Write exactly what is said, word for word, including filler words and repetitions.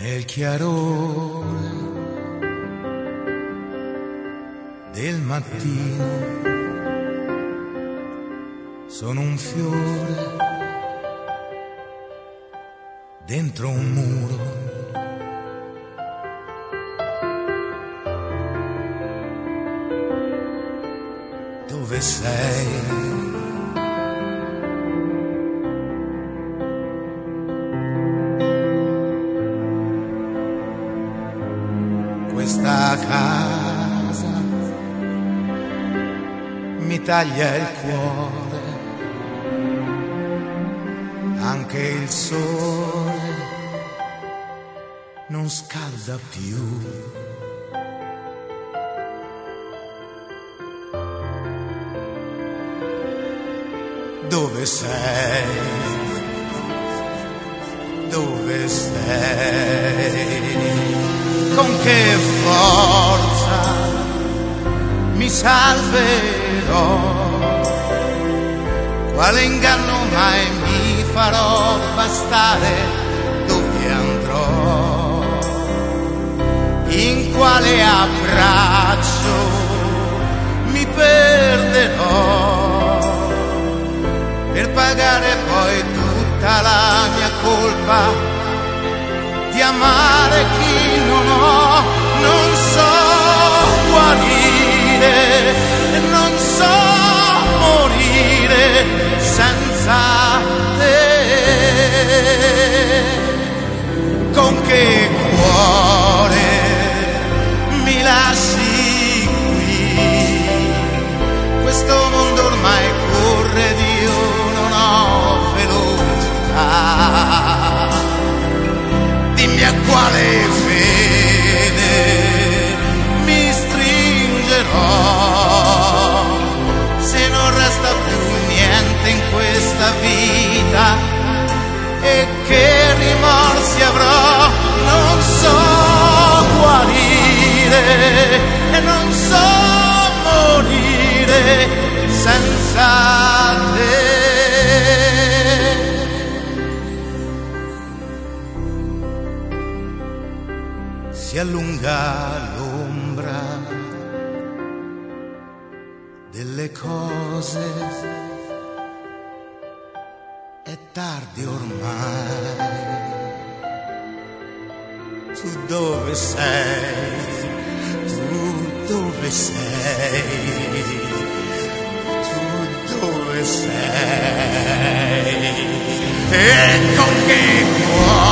nel chiarore del mattino sono un fiore dentro un muro. Dove sei? Questa casa mi taglia il cuore, anche il sole non scalda più. Dove sei? Dove sei? Con che forza mi salverò? Quale inganno mai mi farò bastare? Dove andrò? In quale abbraccio mi perderò? Per pagare poi tutta la mia colpa di amare chi non ho. Non so guarire, non so morire senza te. Con che cuore mi lasci qui? Questo mondo ormai corre ed io non ho velocità. Dimmi a quale fede mi stringerò, se non resta più niente in questa vita, e che rimorsi avrò. Non so guarire e non so morire senza te. Si allunga l'ombra delle cose, è tardi ormai. Tu dove sei? Tu dove sei? Tu dove sei? E con che cuore